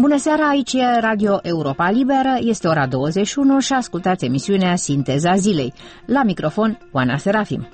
Bună seara, aici e Radio Europa Liberă, este ora 21 și ascultați emisiunea Sinteza Zilei. La microfon, Oana Serafim.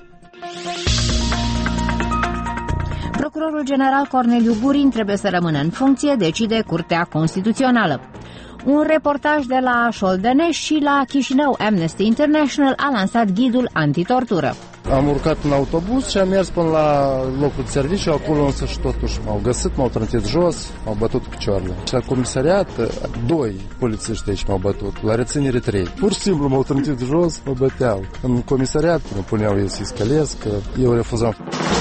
Procurorul general Corneliu Gurin trebuie să rămână în funcție, decide Curtea Constituțională. Un reportaj de la Șoldeneș și la Chișinău. Amnesty International a lansat ghidul antitortură. Am urcat în autobuz și am mers până la locul de serviciu, acolo însă și totuși m-au găsit, m-au trântit jos, m-au bătut picioarele. Și la comisariat, 2 polițiști aici m-au bătut, la reținere 3. Pur și simplu m-au trântit jos, mă băteau. În comisariat mă puneau ei să-i scălesc, că eu refuzam.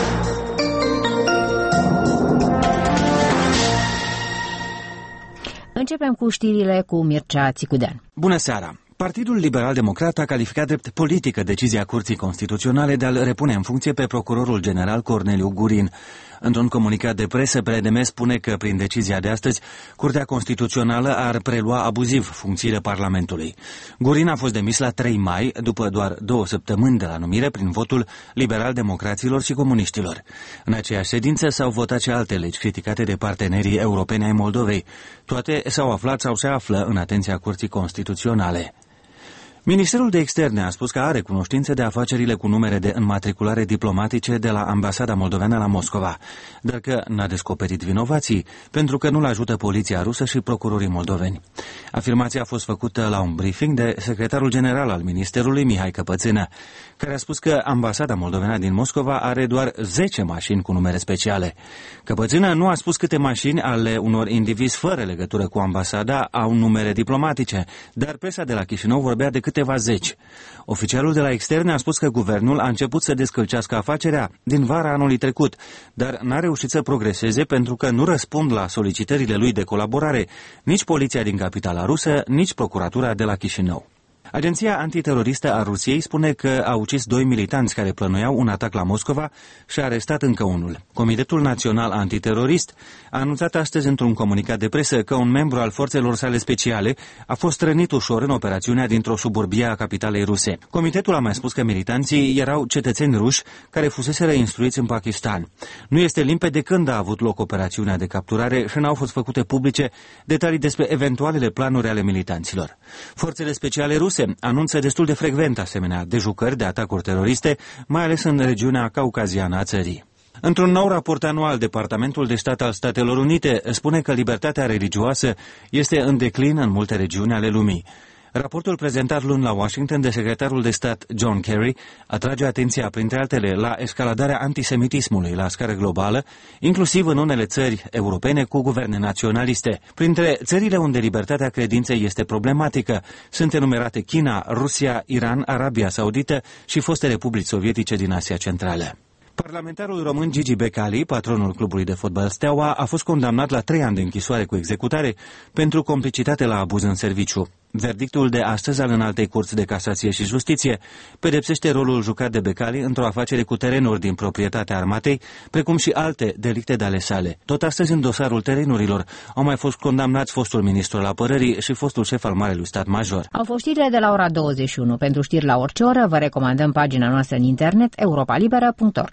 Începem cu știrile cu Mircea Țicudean. Bună seara! Partidul Liberal-Democrat a calificat drept politică decizia Curții Constituționale de a-l repune în funcție pe procurorul general Corneliu Gurin. Într-un comunicat de presă, PDM spune că, prin decizia de astăzi, Curtea Constituțională ar prelua abuziv funcțiile Parlamentului. Gurin a fost demis la 3 mai, după doar 2 săptămâni de la numire, prin votul liberal-democraților și comuniștilor. În aceeași ședință s-au votat și alte legi criticate de partenerii europeni ai Moldovei. Toate s-au aflat sau se află în atenția Curții Constituționale. Ministerul de Externe a spus că are cunoștințe de afacerile cu numere de înmatriculare diplomatice de la Ambasada Moldoveană la Moscova, dar că n-a descoperit vinovații, pentru că nu-l ajută poliția rusă și procurorii moldoveni. Afirmația a fost făcută la un briefing de secretarul general al Ministerului, Mihai Căpățână, care a spus că Ambasada Moldoveană din Moscova are doar 10 mașini cu numere speciale. Căpățână nu a spus câte mașini ale unor indivizi fără legătură cu ambasada au numere diplomatice, dar presa de la Chișinău vorbea de câteva 10. Oficialul de la Externe a spus că guvernul a început să descălcească afacerea din vara anului trecut, dar n-a reușit să progreseze pentru că nu răspund la solicitările lui de colaborare nici poliția din capitala rusă, nici procuratura de la Chișinău. Agenția antiteroristă a Rusiei spune că a ucis 2 militanți care plănuiau un atac la Moscova și a arestat încă unul. Comitetul Național Antiterorist a anunțat astăzi într-un comunicat de presă că un membru al forțelor sale speciale a fost rănit ușor în operațiunea dintr-o suburbie a capitalei ruse. Comitetul a mai spus că militanții erau cetățeni ruși care fuseseră instruiți în Pakistan. Nu este limpede când a avut loc operațiunea de capturare și n-au fost făcute publice detalii despre eventualele planuri ale militanților. Forțele speciale ruse anunță destul de frecvent asemenea dejucări de atacuri teroriste, mai ales în regiunea caucaziană a țării. Într-un nou raport anual, Departamentul de Stat al Statelor Unite spune că libertatea religioasă este în declin în multe regiuni ale lumii. Raportul prezentat luni la Washington de secretarul de stat John Kerry atrage atenția, printre altele, la escaladarea antisemitismului la scară globală, inclusiv în unele țări europene cu guverne naționaliste. Printre țările unde libertatea credinței este problematică sunt enumerate China, Rusia, Iran, Arabia Saudită și foste republici sovietice din Asia Centrală. Parlamentarul român Gigi Becali, patronul clubului de fotbal Steaua, a fost condamnat la 3 ani de închisoare cu executare pentru complicitate la abuz în serviciu. Verdictul de astăzi al Înaltei Curți de Casație și Justiție pedepsește rolul jucat de Becali într-o afacere cu terenuri din proprietatea armatei, precum și alte delicte de ale sale. Tot astăzi, în dosarul terenurilor, au mai fost condamnați fostul ministru al apărării și fostul șef al Marelui Stat Major. Au fost știrile de la ora 21. Pentru știri la orice oră, vă recomandăm pagina noastră în internet europalibera.org.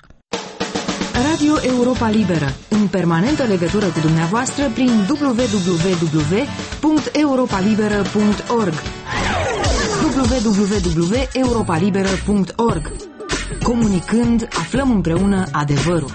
Radio Europa Liberă, în permanentă legătură cu dumneavoastră prin www.europalibera.org www.europalibera.org. Comunicând, aflăm împreună adevărul.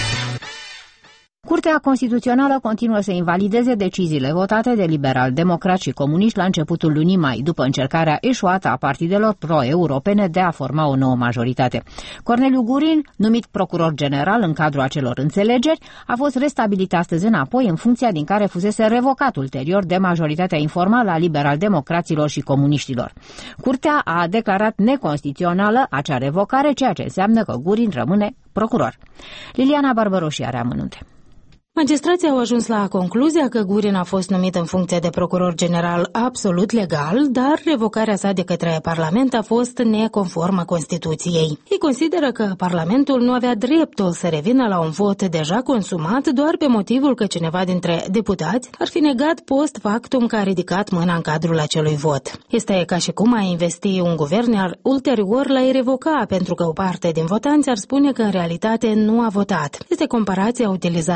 Curtea Constituțională continuă să invalideze deciziile votate de liberal-democrați și comuniști la începutul lunii mai, după încercarea eșuată a partidelor pro-europene de a forma o nouă majoritate. Corneliu Gurin, numit procuror general în cadrul acelor înțelegeri, a fost restabilit astăzi înapoi în funcția din care fusese revocat ulterior de majoritatea informală a liberal-democraților și comuniștilor. Curtea a declarat neconstituțională acea revocare, ceea ce înseamnă că Gurin rămâne procuror. Liliana Barbăroși are amănunte. Magistrații au ajuns la concluzia că Gurin a fost numit în funcție de procuror general absolut legal, dar revocarea sa de către Parlament a fost neconformă Constituției. Ei consideră că Parlamentul nu avea dreptul să revină la un vot deja consumat doar pe motivul că cineva dintre deputați ar fi negat post factum că a ridicat mâna în cadrul acelui vot. Este ca și cum a investi un guvern, iar ulterior l-ai revoca, pentru că o parte din votanți ar spune că în realitate nu a votat. Este comparația utilizată la un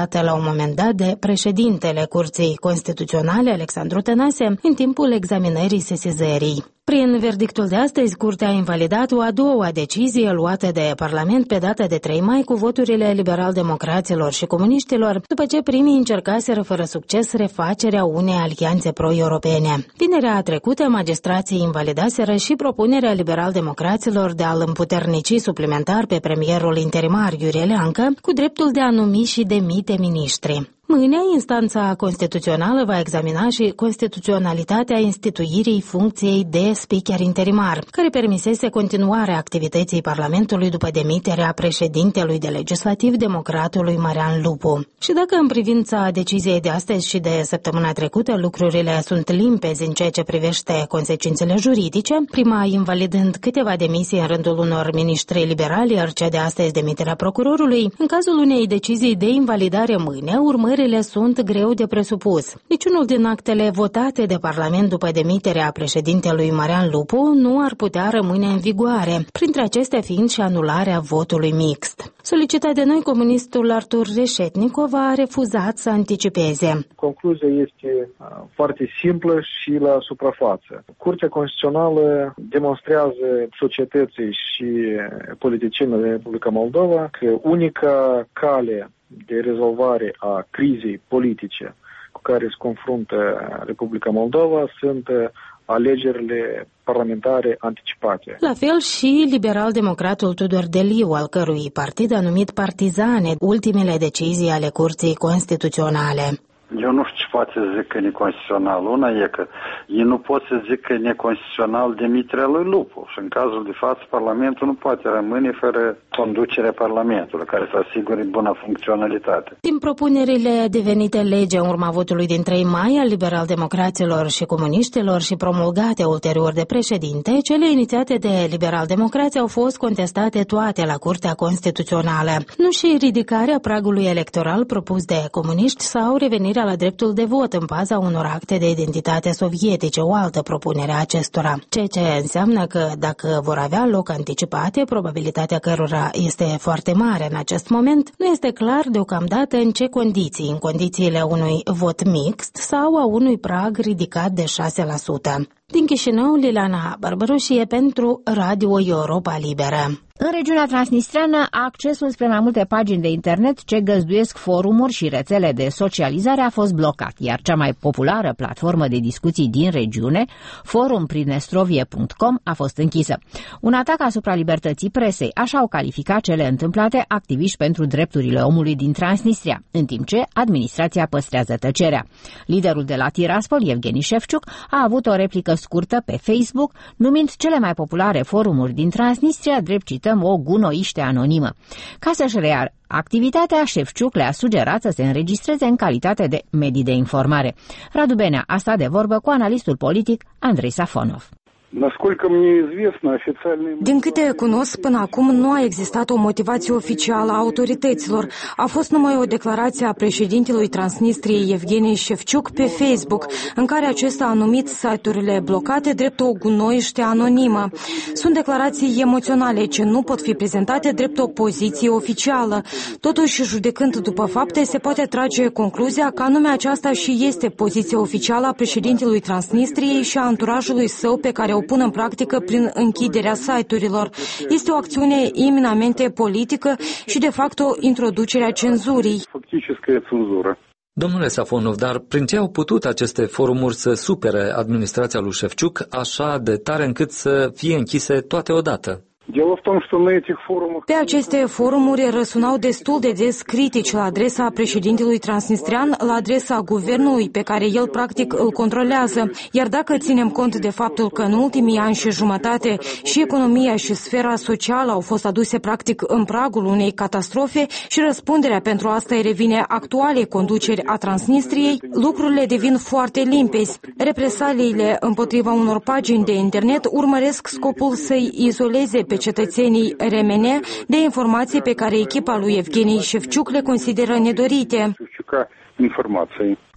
moment dat de președintele Curții Constituționale, Alexandru Tănase, în timpul examinării sesizării. Prin verdictul de astăzi, Curtea a invalidat o a doua decizie luată de Parlament pe data de 3 mai cu voturile liberal-democraților și comuniștilor, după ce primii încercaseră fără succes refacerea unei alianțe pro-europene. Vinerea trecută, magistrații invalidaseră și propunerea liberal-democraților de a-l împuternici suplimentar pe premierul interimar Iurie Leancă cu dreptul de a numi și demite miniștri. Mâine, instanța constituțională va examina și constituționalitatea instituirii funcției de speaker interimar, care permisese continuarea activității Parlamentului după demiterea președintelui de legislativ, democratului Marian Lupu. Și dacă în privința deciziei de astăzi și de săptămâna trecută lucrurile sunt limpezi în ceea ce privește consecințele juridice, prima invalidând câteva demisii în rândul unor miniștri liberali, iar cea de astăzi demiterea procurorului, în cazul unei decizii de invalidare mâine, urmările sunt greu de presupus. Niciunul din actele votate de Parlament după demiterea președintelui Marian Lupu nu ar putea rămâne în vigoare, printre acestea fiind și anularea votului mixt. Solicitat de noi, comunistul Artur Reșetnikov a refuzat să anticipeze. Concluzia este foarte simplă și la suprafață. Curtea Constituțională demonstrează societății și politicienilor din Republica Moldova că unica cale de rezolvare a crizei politice cu care se confruntă Republica Moldova sunt alegerile parlamentare anticipate. La fel și liberal-democratul Tudor Deliu, al cărui partid a numit partizane ultimele decizii ale Curții Constituționale. Eu nu știu ce poate să zic că e neconstituțional. Una e că ei nu pot să zic că e neconstituțional demiterea lui Lupu. Și în cazul de față, Parlamentul nu poate rămâne fără conducerea Parlamentului, care să asigure bună funcționalitate. Din propunerile devenite lege în urma votului din 3 mai al liberal-democraților și comuniștilor și promulgate ulterior de președinte, cele inițiate de liberal-democrați au fost contestate toate la Curtea Constituțională. Nu și ridicarea pragului electoral propus de comuniști sau revenirea la dreptul de vot în baza unor acte de identitate sovietice, o altă propunere a acestora. Ceea ce înseamnă că dacă vor avea loc anticipate, probabilitatea cărora este foarte mare în acest moment, nu este clar deocamdată în ce condiții, în condițiile unui vot mixt sau a unui prag ridicat de 6%. Din Chișinău, Liliana Barbărușie pentru Radio Europa Liberă. În regiunea transnistreană, accesul spre mai multe pagini de internet ce găzduiesc forumuri și rețele de socializare a fost blocat, iar cea mai populară platformă de discuții din regiune, forumpridnestrovie.com, a fost închisă. Un atac asupra libertății presei, așa au calificat cele întâmplate activiști pentru drepturile omului din Transnistria, în timp ce administrația păstrează tăcerea. Liderul de la Tiraspol, Evgeni Șefciuc, a avut o replică scurtă pe Facebook, numind cele mai populare forumuri din Transnistria drept cită o gunoiște anonimă. Ca să-și reia activitatea, Șefciuc le-a sugerat să se înregistreze în calitate de medii de informare. Radu Benea a stat de vorbă cu analistul politic Andrei Safonov. Din câte cunosc, până acum nu a existat o motivație oficială a autorităților. A fost numai o declarație a președintelui Transnistriei Evgeni Șefciuc pe Facebook, în care acesta a numit site-urile blocate drept o gunoiște anonimă. Sunt declarații emoționale ce nu pot fi prezentate drept o poziție oficială. Totuși, judecând după fapte, se poate trage concluzia că anume aceasta și este poziția oficială a președintelui Transnistriei și a anturajului său pe care o pun în practică prin închiderea site-urilor. Este o acțiune eminamente politică și, de fapt, o introducere a cenzurii. Domnule Safonov, dar prin ce au putut aceste forumuri să supere administrația lui Șefciuc așa de tare încât să fie închise toate odată? Pe aceste forumuri răsunau destul de des critici la adresa președintelui transnistrian, la adresa guvernului pe care el practic îl controlează. Iar dacă ținem cont de faptul că în ultimii ani și jumătate și economia și sfera socială au fost aduse practic în pragul unei catastrofe și răspunderea pentru asta îi revine actualei conduceri a Transnistriei, lucrurile devin foarte limpezi. Represaliile împotriva unor pagini de internet urmăresc scopul să-i izoleze pe cetățenii remene de informații pe care echipa lui Evgeni Șefciuc le consideră nedorite.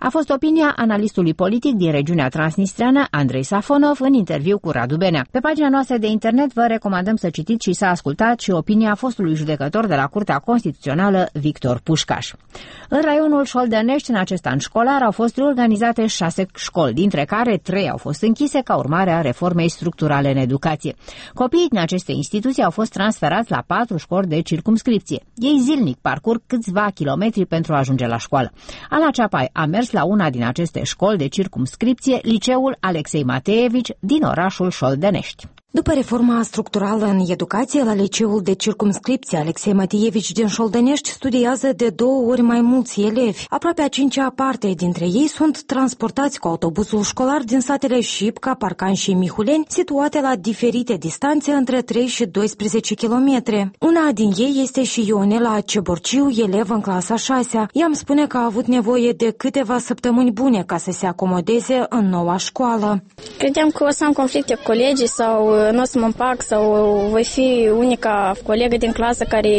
A fost opinia analistului politic din regiunea transnistreană, Andrei Safonov, în interviu cu Radu Benea. Pe pagina noastră de internet vă recomandăm să citiți și să ascultați și opinia fostului judecător de la Curtea Constituțională, Victor Pușcaș. În raionul Șoldănești, în acest an școlar, au fost reorganizate 6 școli, dintre care 3 au fost închise ca urmare a reformei structurale în educație. Copiii din aceste instituții au fost transferați la 4 școli de circumscripție. Ei zilnic parcurg câțiva kilometri pentru a ajunge la școală. Ala Ceapai a mers la una din aceste școli de circumscripție, liceul Alexei Mateevici din orașul Șoldănești. După reforma structurală în educație, la liceul de circumscripție Alexei Mateevici din Șoldănești studiază de 2 ori mai mulți elevi. Aproape a 5-a parte dintre ei sunt transportați cu autobuzul școlar din satele Șipca, Parcan și Mihuleni, situate la diferite distanțe între 3 și 12 km. Una din ei este și Ionela Ceborciu, elevă în clasa 6-a. Ea îmi spune că a avut nevoie de câteva săptămâni bune ca să se acomodeze în noua școală. Credeam că o să am conflicte cu colegii sau nu o să mă împac sau voi fi unica colegă din clasă care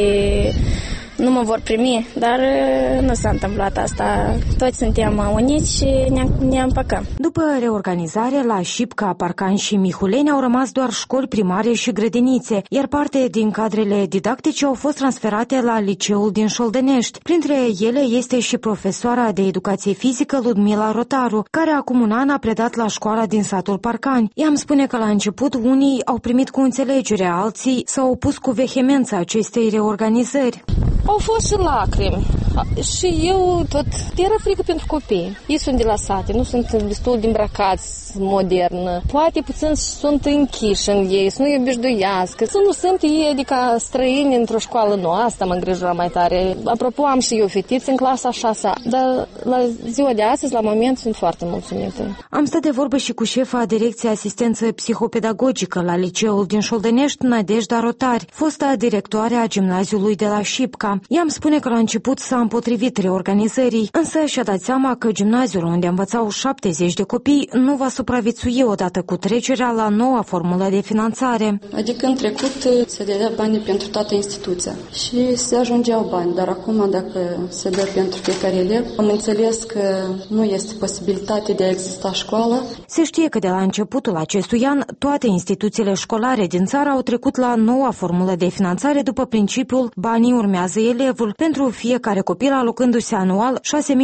nu mă vor primi, dar nu s-a întâmplat asta. Toți suntem uniți și ne împăcăm. După reorganizare, la Șipca, Parcan și Mihuleni au rămas doar școli primare și grădinițe, iar parte din cadrele didactice au fost transferate la liceul din Șoldănești. Printre ele este și profesoara de educație fizică Ludmila Rotaru, care acum un an a predat la școala din satul Parcani. Ea îmi spune că la început unii au primit cu înțelegere, alții s-au opus cu vehemență acestei reorganizări. Au fost și lacrimi și eu tot era frică pentru copii. Ei sunt de la sate, nu sunt destul de îmbrăcați modern. Poate puțin sunt închiși în ei, să nu-i obișnuiască, să nu sunt ei adică străini într-o școală nouă. Asta mă îngrijora mai tare. Apropo, am și eu fetițe în clasa 6-a, dar la ziua de astăzi, la moment, sunt foarte mulțumită. Am stat de vorbă și cu șefa Direcției Asistență Psihopedagogică la liceul din Șoldănești, Nadejda Rotari, fosta directoare a gimnaziului de la Șipca. Ea îmi spune că la început s-a împotrivit reorganizării, însă și-a dat seama că gimnaziul unde învățau 70 de copii nu va supraviețui odată cu trecerea la noua formulă de finanțare. Adică în trecut se dădea bani pentru toată instituția și se ajungeau bani, dar acum dacă se dă pentru fiecare elev, am înțeles că nu este posibilitate de a exista școală. Se știe că de la începutul acestui an toate instituțiile școlare din țară au trecut la noua formulă de finanțare după principiul banii urmează elevul, pentru fiecare copil alocându-se anual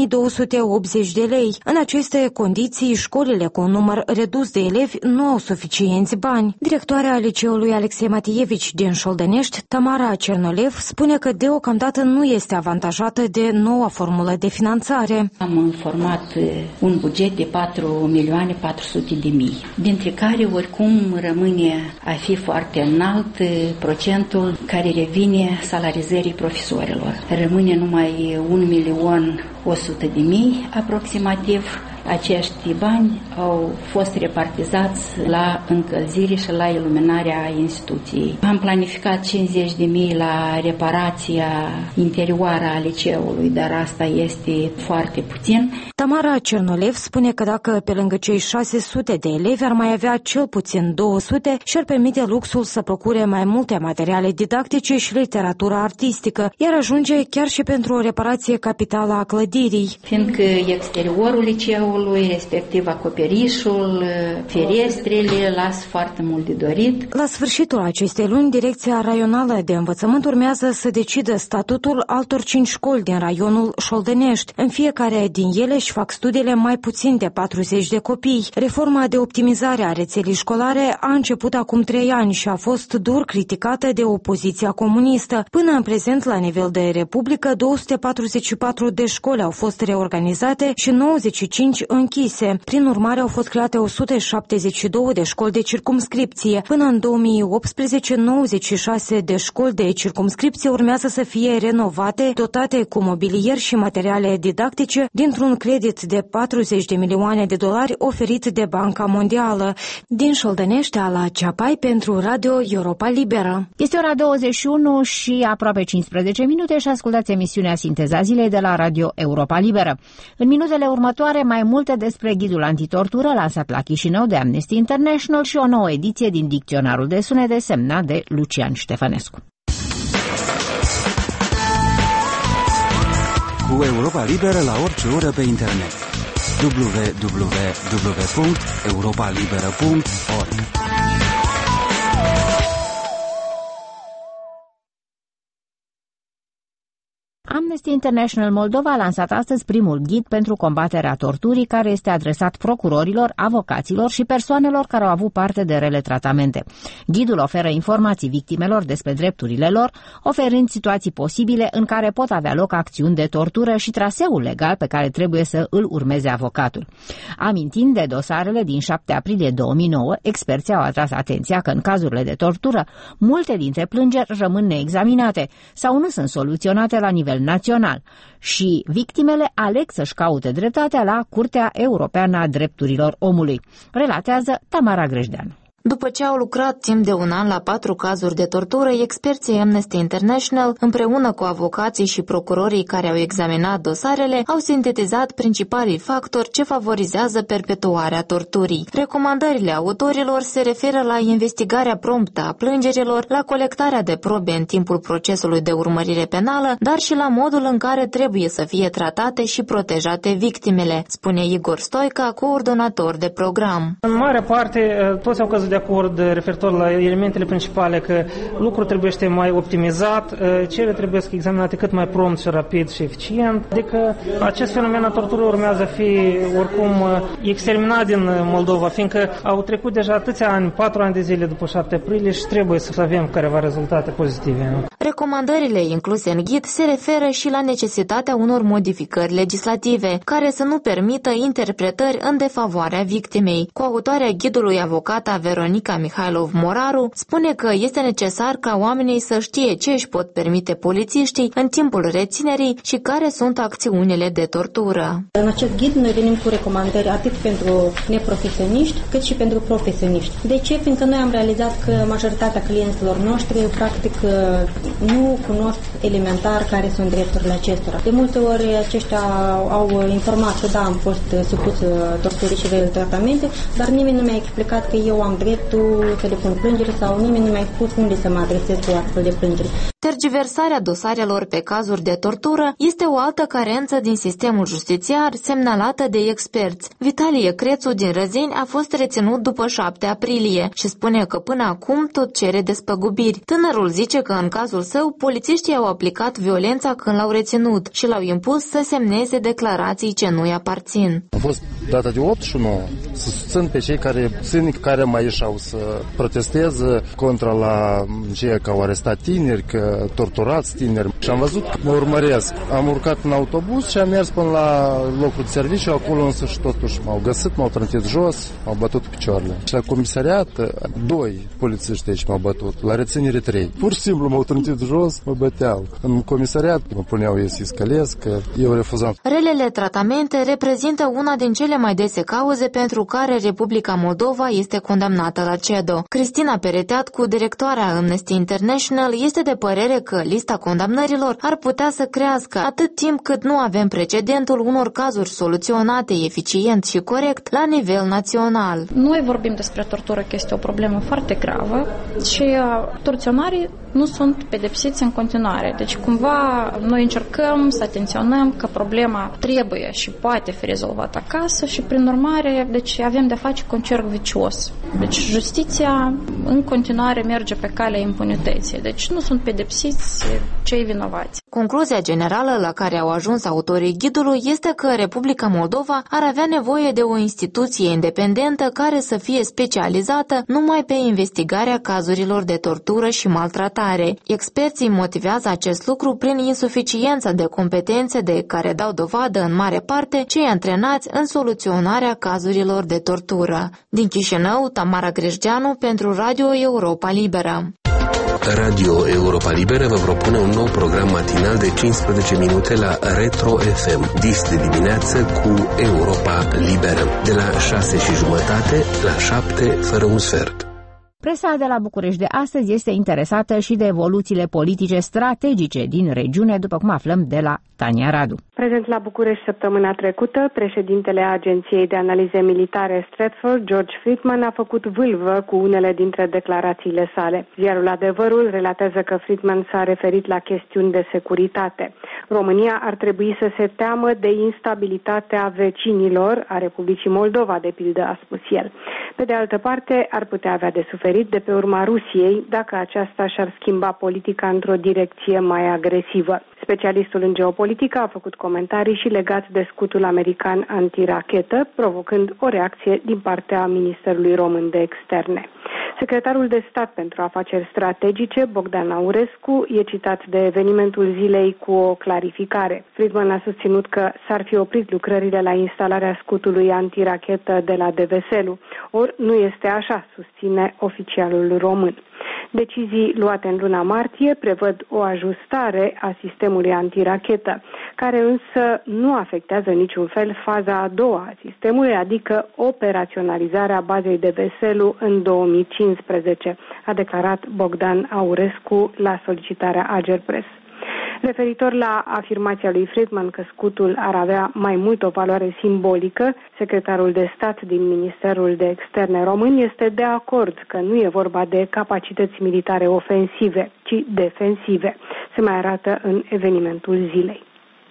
6.280 de lei. În aceste condiții, școlile cu un număr redus de elevi nu au suficienți bani. Directoarea liceului Alexei Mateevici din Șoldănești, Tamara Cernolev, spune că deocamdată nu este avantajată de noua formulă de finanțare. Am format un buget de 4.400.000, dintre care oricum rămâne a fi foarte înalt procentul care revine salarizării profesorilor. Rămâne numai 1.100.000 aproximativ. Acești bani au fost repartizați la încălzire și la iluminarea instituției. Am planificat 50.000 la reparația interioară a liceului, dar asta este foarte puțin. Tamara Cernolev spune că dacă pe lângă cei 600 de elevi ar mai avea cel puțin 200, și-ar permite luxul să procure mai multe materiale didactice și literatură artistică, iar ajunge chiar și pentru o reparație capitală a clădirii. Fiindcă exteriorul liceului, respectiv acoperișul, ferestrele, las foarte mult de dorit. La sfârșitul acestei luni, Direcția Raională de Învățământ urmează să decidă statutul altor 5 școli din raionul Șoldănești. În fiecare din ele își fac studiile mai puțin de 40 de copii. Reforma de optimizare a rețelei școlare a început acum 3 ani și a fost dur criticată de opoziția comunistă. Până în prezent, la nivel de republică, 244 de școli au fost reorganizate și 95 închise. Prin urmare, au fost create 172 de școli de circumscripție. Până în 2018, 96 de școli de circumscripție urmează să fie renovate, dotate cu mobilier și materiale didactice, dintr-un credit de 40 de milioane de dolari oferit de Banca Mondială. Din Șoldănești, Ala Ceapai pentru Radio Europa Liberă. Este ora 21 și aproape 15 minute și ascultați emisiunea Sinteza Zilei de la Radio Europa Liberă. În minutele următoare, mai multe despre ghidul antitortură lansat la Chișinău de Amnesty International și o nouă ediție din Dicționarul de sunete semnat de Lucian Ștefănescu. Cu Europa Liberă la orice oră pe internet. www.europalibera.org. Amnesty International Moldova a lansat astăzi primul ghid pentru combaterea torturii, care este adresat procurorilor, avocaților și persoanelor care au avut parte de rele tratamente. Ghidul oferă informații victimelor despre drepturile lor, oferând situații posibile în care pot avea loc acțiuni de tortură și traseul legal pe care trebuie să îl urmeze avocatul. Amintind de dosarele din 7 aprilie 2009, experții au atras atenția că în cazurile de tortură, multe dintre plângeri rămân neexaminate sau nu sunt soluționate la nivel național și victimele aleg să-și caute dreptatea la Curtea Europeană a Drepturilor Omului, relatează Tamara Grejdeanu. După ce au lucrat timp de un an la 4 cazuri de tortură, experții Amnesty International, împreună cu avocații și procurorii care au examinat dosarele, au sintetizat principalii factori ce favorizează perpetuarea torturii. Recomandările autorilor se referă la investigarea promptă a plângerilor, la colectarea de probe în timpul procesului de urmărire penală, dar și la modul în care trebuie să fie tratate și protejate victimele, spune Igor Stoica, coordonator de program. În mare parte, toți au căzut de acord referitor la elementele principale, că lucrul trebuie mai optimizat, cele trebuie examinate cât mai prompt și rapid și eficient. Adică acest fenomen al torturii urmează a fi oricum exterminat din Moldova, fiindcă au trecut deja atâția ani, 4 ani de zile după 7 aprilie și trebuie să avem careva rezultate pozitive. Recomandările incluse în ghid se referă și la necesitatea unor modificări legislative, care să nu permită interpretări în defavoarea victimei. Coautoarea ghidului, avocata Veronica Mihailov-Moraru, spune că este necesar ca oamenii să știe ce își pot permite polițiștii în timpul reținerii și care sunt acțiunile de tortură. În acest ghid noi venim cu recomandări atât pentru neprofesioniști cât și pentru profesioniști. De ce? Fiindcă noi am realizat că majoritatea clienților noștri practic nu cunosc elementar care sunt drepturile acestora. De multe ori aceștia au informat că da, am fost supus torturii și de tratamente, dar nimeni nu mi-a explicat că eu am dreptul să depun plângere sau nimeni nu mi-a spus unde să mă adresez cu astfel de plângeri. Tergiversarea dosarelor pe cazuri de tortură este o altă carență din sistemul justițiar semnalată de experți. Vitalie Crețu din Răzeni a fost reținut după 7 aprilie și spune că până acum tot cere despăgubiri. Tânărul zice că în cazul său, polițiștii au aplicat violența când l-au reținut și l-au impus să semneze declarații ce nu-i aparțin. A fost data de 8 și 9 să susțin pe cei care mai ieșeau să protesteze contra la cei că au arestat tineri, că torturați tineri. Și am văzut că mă urmăresc. Am urcat în autobuz și am mers până la locul de serviciu, acolo însă și totuși m-au găsit, m-au trântit jos, m-au bătut picioarele. Și la comisariat 2 polițiști aici m-au bătut, la reținere 3. Pur și simplu m-au trântit jos, mă băteau. În comisariat mă puneau ei să-i scălesc, că eu refuzam. Relele tratamente reprezintă una din cele mai dese cauze pentru care Republica Moldova este condamnată la CEDO. Cristina Pereteatcu, directoarea Amnesty International, este de părere că lista condamnărilor ar putea să crească atât timp cât nu avem precedentul unor cazuri soluționate eficient și corect la nivel național. Noi vorbim despre tortură, că este o problemă foarte gravă și torționarii nu sunt pedepsiți în continuare. Deci cumva noi încercăm să atenționăm că problema trebuie și poate fi rezolvată acasă și prin urmare deci avem de face cu un cerc vicios. Deci justiția în continuare merge pe calea impunității. Deci nu sunt pedepsiți cei vinovați. Concluzia generală la care au ajuns autorii ghidului este că Republica Moldova ar avea nevoie de o instituție independentă care să fie specializată numai pe investigarea cazurilor de tortură și maltratare. Experții motivează acest lucru prin insuficiența de competențe de care dau dovadă în mare parte cei antrenați în soluționarea cazurilor de tortură. Din Chișinău, Tamara Grejdeanu pentru Radio Europa Liberă. Radio Europa Liberă vă propune un nou program matinal de 15 minute la Retro FM. Dis de dimineață cu Europa Liberă. De la 6:30 la 7 fără un sfert. Presa de la București de astăzi este interesată și de evoluțiile politice strategice din regiune, după cum aflăm de la Tania Radu. Prezent la București săptămâna trecută, președintele Agenției de Analize Militare Stratford, George Friedman, a făcut vâlvă cu unele dintre declarațiile sale. Ziarul Adevărul relatează că Friedman s-a referit la chestiuni de securitate. România ar trebui să se teamă de instabilitatea vecinilor a Republicii Moldova, de pildă, a spus el. Pe de altă parte, ar putea avea de suferit de pe urma Rusiei dacă aceasta și-ar schimba politica într-o direcție mai agresivă. Specialistul în geopolitică a făcut comentarii și legat de scutul american antirachetă, provocând o reacție din partea Ministerului Român de Externe. Secretarul de stat pentru afaceri strategice, Bogdan Aurescu, e citat de Evenimentul zilei cu o clarificare. Friedman a susținut că s-ar fi oprit lucrările la instalarea scutului antirachetă de la Deveselu. Ori nu este așa, susține oficialul român. Decizii luate în luna martie prevăd o ajustare a sistemului antirachetă, care însă nu afectează niciun fel faza a doua a sistemului, adică operaționalizarea bazei de Veselu în 2015, a declarat Bogdan Aurescu la solicitarea Agerpres. Referitor la afirmația lui Friedman că scutul ar avea mai mult o valoare simbolică, secretarul de stat din Ministerul de Externe român este de acord că nu e vorba de capacități militare ofensive, ci defensive. Se mai arată în Evenimentul zilei.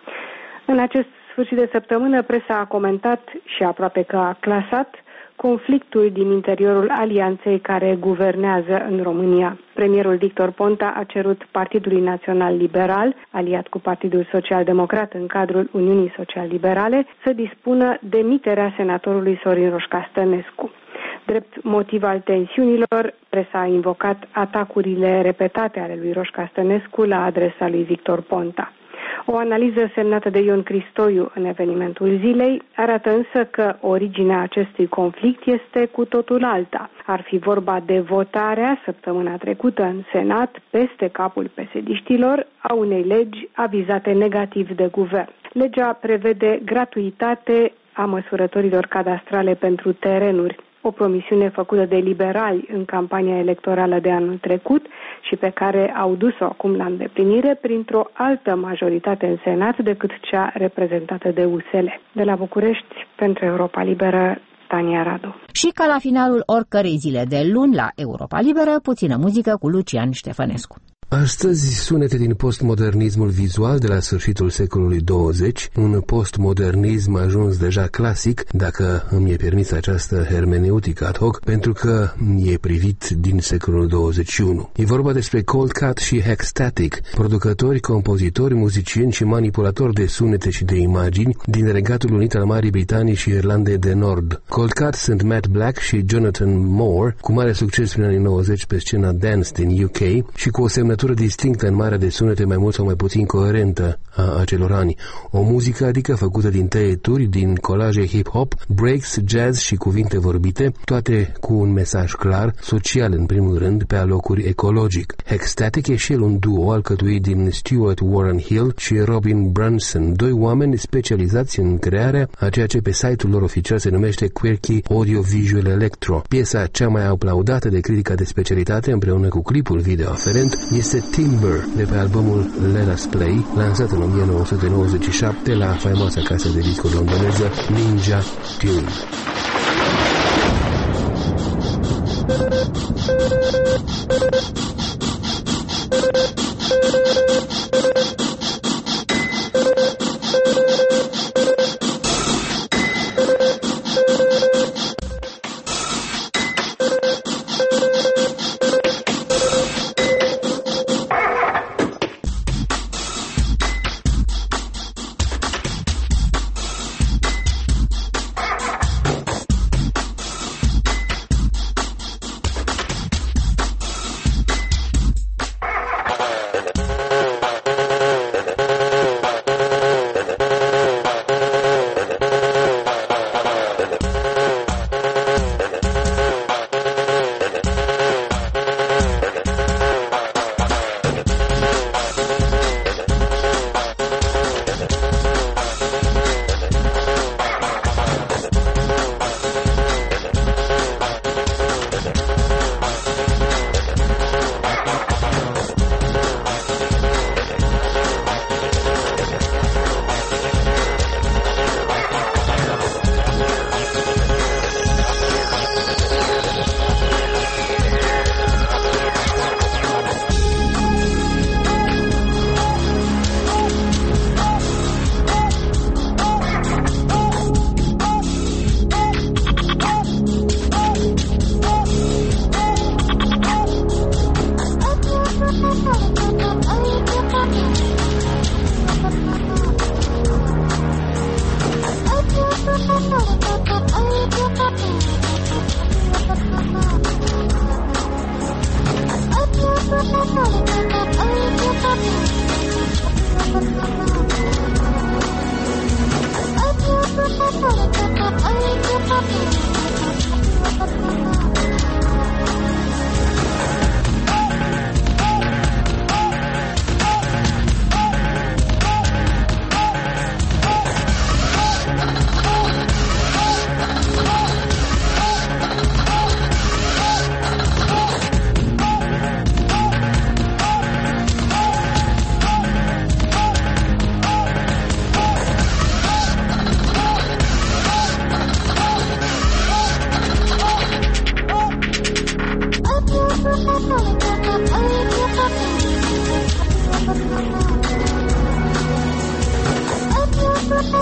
În acest sfârșit de săptămână, presa a comentat și aproape că a clasat conflictul din interiorul alianței care guvernează în România. Premierul Victor Ponta a cerut Partidului Național Liberal, aliat cu Partidul Social Democrat în cadrul Uniunii Social Liberale, să dispună demiterea senatorului Sorin Roșca Stănescu. Drept motiv al tensiunilor, presa a invocat atacurile repetate ale lui Roșca Stănescu la adresa lui Victor Ponta. O analiză semnată de Ion Cristoiu în Evenimentul zilei arată însă că originea acestui conflict este cu totul alta. Ar fi vorba de votarea săptămâna trecută în Senat, peste capul pesediștilor, a unei legi avizate negativ de guvern. Legea prevede gratuitate a măsurătorilor cadastrale pentru terenuri, o promisiune făcută de liberali în campania electorală de anul trecut și pe care au dus-o acum la îndeplinire printr-o altă majoritate în Senat decât cea reprezentată de USL. De la București, pentru Europa Liberă, Tania Radu. Și ca la finalul oricărei zile de luni la Europa Liberă, puțină muzică cu Lucian Ștefănescu. Astăzi, sunete din postmodernismul vizual de la sfârșitul secolului 20, un postmodernism ajuns deja clasic, dacă îmi e permis această hermeneutică ad hoc, pentru că e privit din secolul 21. E vorba despre Cold Cut și Hexstatic, producători, compozitori, muzicieni și manipulatori de sunete și de imagini din Regatul Unit al Marii Britanii și Irlandei de Nord. Cold Cut sunt Matt Black și Jonathan Moore, cu mare succes prin anii 90 pe scena dance din UK și cu o semnătură distinctă în marea de sunete mai mult sau mai puțin coerentă a acelor ani. O muzică adică făcută din tăieturi, din colaje hip-hop, breaks, jazz și cuvinte vorbite, toate cu un mesaj clar, social în primul rând, pe alocuri ecologic. Hexstatic e și el un duo alcătuit din Stuart Warren Hill și Robin Brunson, doi oameni specializați în crearea a ceea ce pe site-ul lor oficial se numește Quirky Audio-Visual Electro. Piesa cea mai aplaudată de critica de specialitate împreună cu clipul video aferent este Timber de pe albumul Let Us Play, lansat în 1997 la faimoasa casă de discuri londoneză Ninja Tune.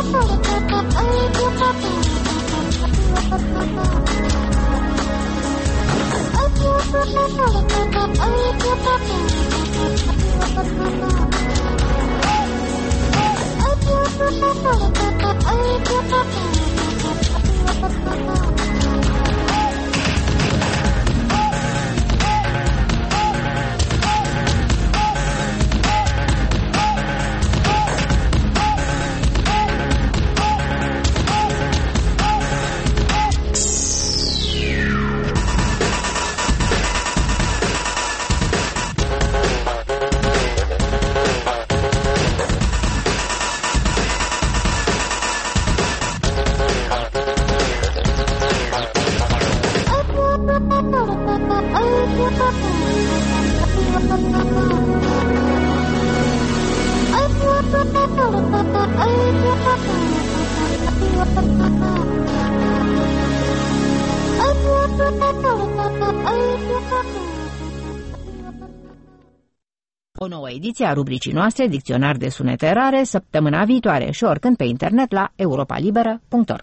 O nouă ediție a rubricii noastre Dicționar de sunete rare săptămâna viitoare și oricând pe internet la europalibera.org.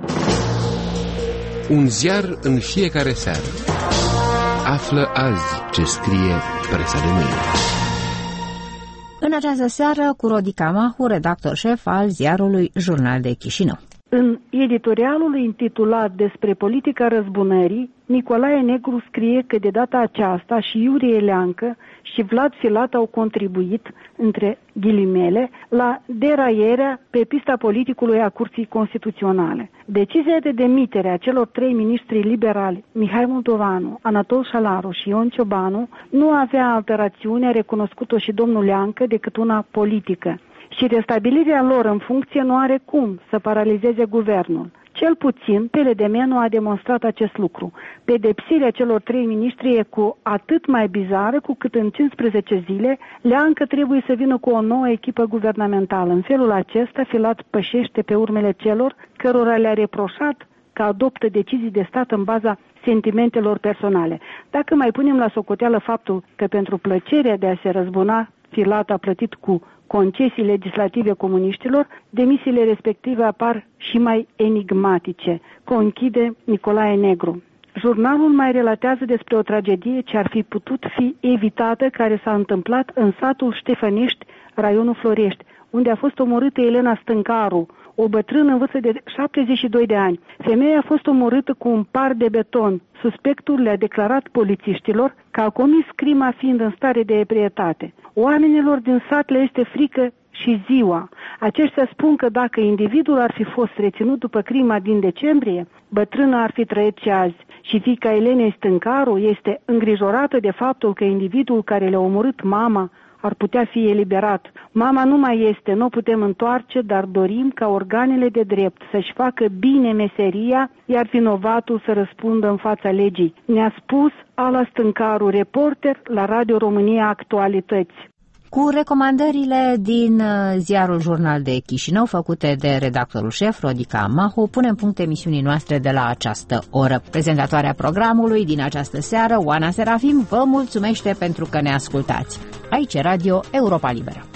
Un ziar în fiecare seară. Află azi ce scrie presa de mâine. În această seară cu Rodica Mahu, redactor șef al ziarului Jurnal de Chișinău. În editorialul intitulat Despre politica răzbunării, Nicolae Negru scrie că de data aceasta și Iurie Leancă și Vlad Filat au contribuit, între ghilimele, la deraierea pe pista politicului a Curții Constituționale. Decizia de demitere a celor 3 miniștri liberali, Mihai Moldovanu, Anatol Șalaru și Ion Ciobanu, nu avea altă rațiune, a recunoscut-o și domnul Leancă, decât una politică. Și restabilirea lor în funcție nu are cum să paralizeze guvernul. Cel puțin, PLDM a demonstrat acest lucru. Pedepsirea celor 3 miniștri e cu atât mai bizară cu cât în 15 zile Leancă trebuie să vină cu o nouă echipă guvernamentală. În felul acesta, Filat pășește pe urmele celor cărora le-a reproșat că adoptă decizii de stat în baza sentimentelor personale. Dacă mai punem la socoteală faptul că pentru plăcerea de a se răzbuna, Filat a plătit cu concesii legislative comuniștilor, demisiile respective apar și mai enigmatice, conchide Nicolae Negru. Jurnalul mai relatează despre o tragedie ce ar fi putut fi evitată, care s-a întâmplat în satul Ștefănești, raionul Florești, unde a fost omorâtă Elena Stâncaru, o bătrână în vârstă de 72 de ani. Femeia a fost omorâtă cu un par de beton. Suspectul le-a declarat polițiștilor că a comis crima fiind în stare de ebrietate. Oamenilor din sat le este frică și ziua. Aceștia spun că dacă individul ar fi fost reținut după crima din decembrie, bătrâna ar fi trăit și azi. Și fiica Elenei Stâncaru este îngrijorată de faptul că individul care le-a omorât mama ar putea fi eliberat. Mama nu mai este, nu o putem întoarce, dar dorim ca organele de drept să-și facă bine meseria, iar vinovatul să răspundă în fața legii. Ne-a spus Ala Stâncaru, reporter la Radio România Actualități. Cu recomandările din ziarul Jurnal de Chișinău, făcute de redactorul șef Rodica Mahu, punem punct emisiunii noastre de la această oră. Prezentatoarea programului din această seară, Oana Serafim, vă mulțumește pentru că ne ascultați. Aici Radio Europa Liberă.